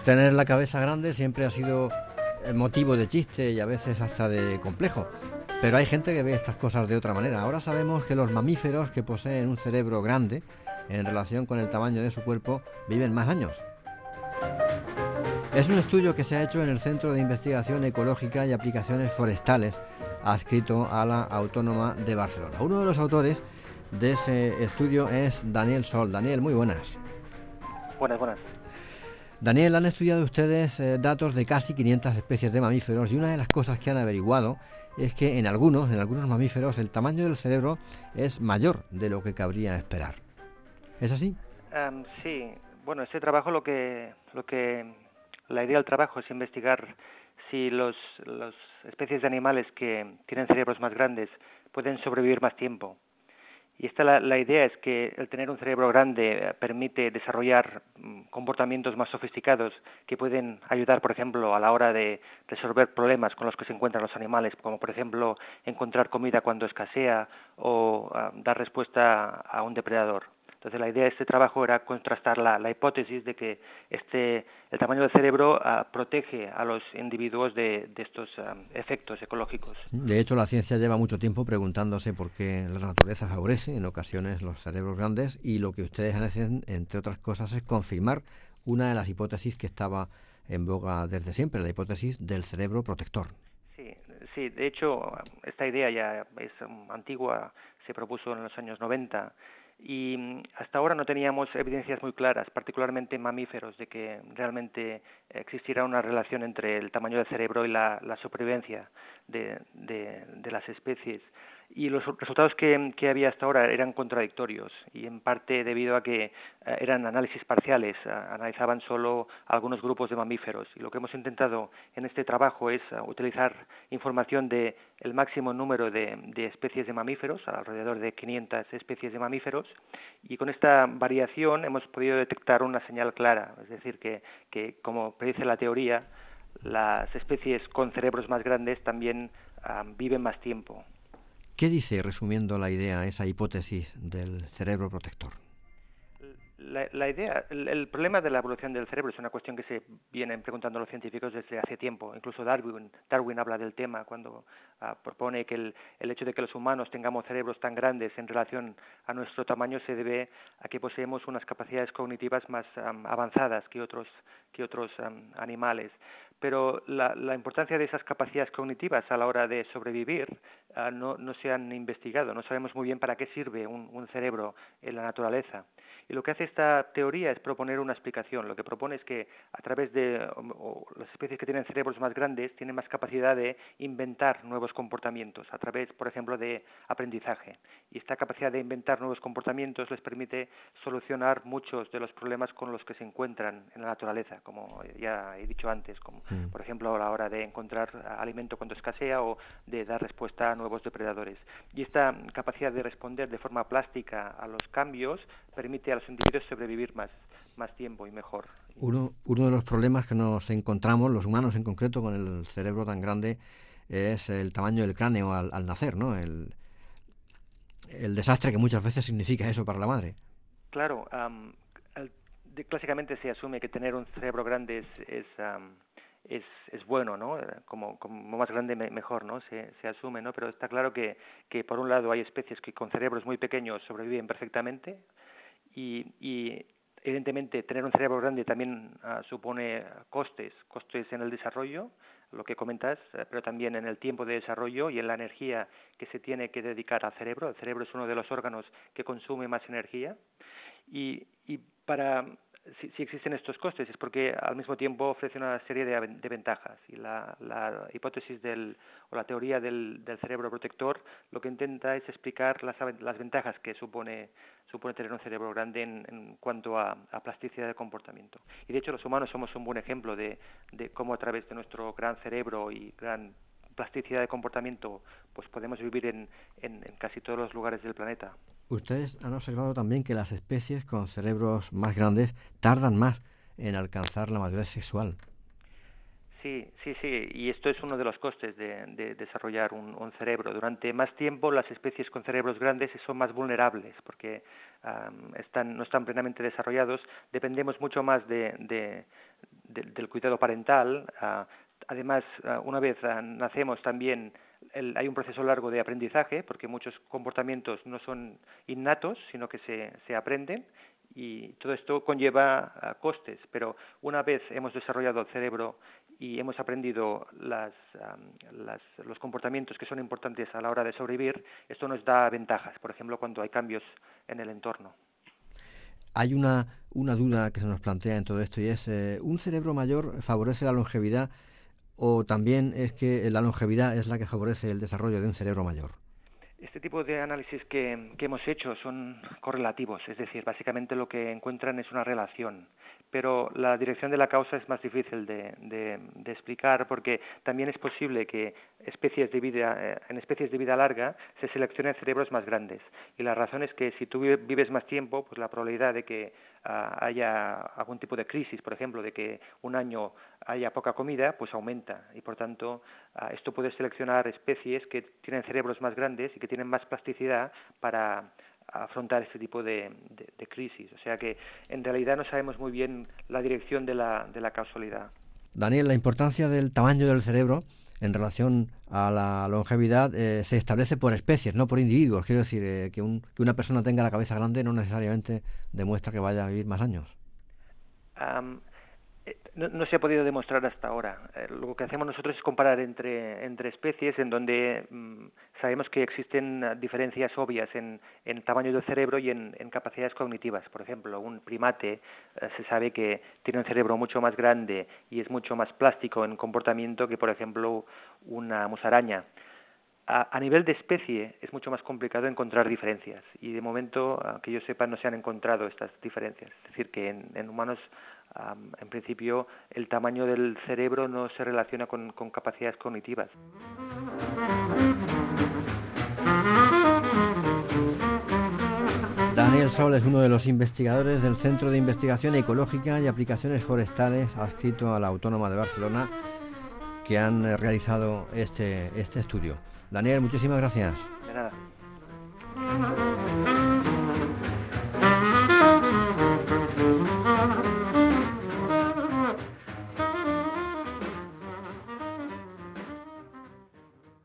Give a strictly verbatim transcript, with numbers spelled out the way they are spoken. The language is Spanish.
Tener la cabeza grande siempre ha sido motivo de chiste y a veces hasta de complejo. Pero hay gente que ve estas cosas de otra manera. Ahora sabemos que los mamíferos que poseen un cerebro grande, en relación con el tamaño de su cuerpo, viven más años. Es un estudio que se ha hecho en el Centro de Investigación Ecológica y Aplicaciones Forestales, adscrito a la Autónoma de Barcelona. Uno de los autores de ese estudio es Daniel Sol. Daniel, muy buenas. Buenas, buenas. Daniel, han estudiado ustedes eh, datos de casi quinientas especies de mamíferos y una de las cosas que han averiguado es que en algunos, en algunos mamíferos el tamaño del cerebro es mayor de lo que cabría esperar. ¿Es así? Um, sí, bueno, este trabajo lo que, lo que, la idea del trabajo es investigar si los, las especies de animales que tienen cerebros más grandes pueden sobrevivir más tiempo. Y esta la, la idea es que el tener un cerebro grande permite desarrollar comportamientos más sofisticados que pueden ayudar, por ejemplo, a la hora de resolver problemas con los que se encuentran los animales, como por ejemplo encontrar comida cuando escasea o uh, dar respuesta a un depredador. Entonces la idea de este trabajo era contrastar la, la hipótesis de que este, el tamaño del cerebro uh, protege a los individuos de, de estos um, efectos ecológicos. De hecho, la ciencia lleva mucho tiempo preguntándose por qué la naturaleza favorece en ocasiones los cerebros grandes, y lo que ustedes hacen, entre otras cosas, es confirmar una de las hipótesis que estaba en boga desde siempre, la hipótesis del cerebro protector. Sí, sí, de hecho, esta idea ya es um, antigua, se propuso en los años noventa. Y hasta ahora no teníamos evidencias muy claras, particularmente en mamíferos, de que realmente existiera una relación entre el tamaño del cerebro y la, la supervivencia de, de, de las especies. Y los resultados que, que había hasta ahora eran contradictorios, y en parte debido a que uh, eran análisis parciales, uh, analizaban solo algunos grupos de mamíferos. Y lo que hemos intentado en este trabajo es uh, utilizar información de el máximo número de, de especies de mamíferos, alrededor de quinientas especies de mamíferos, y con esta variación hemos podido detectar una señal clara, es decir, que, que como predice la teoría, las especies con cerebros más grandes también uh, viven más tiempo. ¿Qué dice, resumiendo la idea, esa hipótesis del cerebro protector? La, la idea, el, el problema de la evolución del cerebro es una cuestión que se vienen preguntando los científicos desde hace tiempo. Incluso Darwin, Darwin habla del tema cuando uh, propone que el, el hecho de que los humanos tengamos cerebros tan grandes en relación a nuestro tamaño se debe a que poseemos unas capacidades cognitivas más um, avanzadas que otros, que otros um, animales. Pero la, la importancia de esas capacidades cognitivas a la hora de sobrevivir uh, no, no se han investigado. No sabemos muy bien para qué sirve un, un cerebro en la naturaleza. Y lo que hace esta teoría es proponer una explicación. Lo que propone es que a través de o, o las especies que tienen cerebros más grandes tienen más capacidad de inventar nuevos comportamientos a través, por ejemplo, de aprendizaje. Y esta capacidad de inventar nuevos comportamientos les permite solucionar muchos de los problemas con los que se encuentran en la naturaleza, como ya he dicho antes, como mm. por ejemplo a la hora de encontrar alimento cuando escasea o de dar respuesta a nuevos depredadores. Y esta capacidad de responder de forma plástica a los cambios permite a los individuos sobrevivir más, más tiempo y mejor. Uno, uno de los problemas que nos encontramos, los humanos en concreto, con el cerebro tan grande, es el tamaño del cráneo al, al nacer, ¿no? El, el desastre que muchas veces significa eso para la madre. Claro, um, el, de, clásicamente se asume que tener un cerebro grande es, es, um, es, es bueno, ¿no? Como, como más grande me, mejor, ¿no? Se, se asume, ¿no? Pero está claro que, que por un lado hay especies que con cerebros muy pequeños sobreviven perfectamente. Y, y evidentemente tener un cerebro grande también uh, supone costes, costes en el desarrollo, lo que comentas, uh, pero también en el tiempo de desarrollo y en la energía que se tiene que dedicar al cerebro. El cerebro es uno de los órganos que consume más energía y, y para si, si existen estos costes es porque al mismo tiempo ofrece una serie de, de ventajas, y la, la hipótesis del, o la teoría del, del cerebro protector lo que intenta es explicar las, las ventajas que supone supone tener un cerebro grande en, en cuanto a, a plasticidad de comportamiento. Y de hecho los humanos somos un buen ejemplo de, de cómo a través de nuestro gran cerebro y gran plasticidad de comportamiento pues podemos vivir en, en, en casi todos los lugares del planeta. Ustedes han observado también que las especies con cerebros más grandes tardan más en alcanzar la madurez sexual. Sí, sí, sí, y esto es uno de los costes de, de desarrollar un, un cerebro. Durante más tiempo las especies con cerebros grandes son más vulnerables porque um, están, no están plenamente desarrollados, dependemos mucho más de, de, de, del cuidado parental. Uh, además, uh, una vez uh, nacemos también el, hay un proceso largo de aprendizaje porque muchos comportamientos no son innatos, sino que se, se aprenden. Y todo esto conlleva uh, costes, pero una vez hemos desarrollado el cerebro y hemos aprendido las, um, las, los comportamientos que son importantes a la hora de sobrevivir, esto nos da ventajas, por ejemplo, cuando hay cambios en el entorno. Hay una, una duda que se nos plantea en todo esto y es, eh, ¿un cerebro mayor favorece la longevidad o también es que la longevidad es la que favorece el desarrollo de un cerebro mayor? Este tipo de análisis que, que hemos hecho son correlativos, es decir, básicamente lo que encuentran es una relación, pero la dirección de la causa es más difícil de, de, de explicar porque también es posible que especies de vida, eh, en especies de vida larga se seleccionen cerebros más grandes y la razón es que si tú vives más tiempo, pues la probabilidad de que uh, haya algún tipo de crisis, por ejemplo, de que un año haya poca comida, pues aumenta y por tanto uh, esto puede seleccionar especies que tienen cerebros más grandes y que tienen más plasticidad para afrontar este tipo de, de, de crisis. O sea que en realidad no sabemos muy bien la dirección de la, de la causalidad. Daniel, la importancia del tamaño del cerebro en relación a la longevidad eh, se establece por especies, no por individuos. Quiero decir, eh, que, un, que una persona tenga la cabeza grande no necesariamente demuestra que vaya a vivir más años. Um, No, no se ha podido demostrar hasta ahora. Eh, lo que hacemos nosotros es comparar entre, entre especies en donde mmm, sabemos que existen diferencias obvias en, en tamaño del cerebro y en, en capacidades cognitivas. Por ejemplo, un primate eh, se sabe que tiene un cerebro mucho más grande y es mucho más plástico en comportamiento que, por ejemplo, una musaraña. A, a nivel de especie es mucho más complicado encontrar diferencias y de momento, que yo sepa, no se han encontrado estas diferencias. Es decir, que en, en humanos, um, en principio, el tamaño del cerebro no se relaciona con, con capacidades cognitivas. Daniel Sol es uno de los investigadores del Centro de Investigación Ecológica y Aplicaciones Forestales adscrito a la Autónoma de Barcelona que han realizado este, este estudio. Daniel, muchísimas gracias. De nada.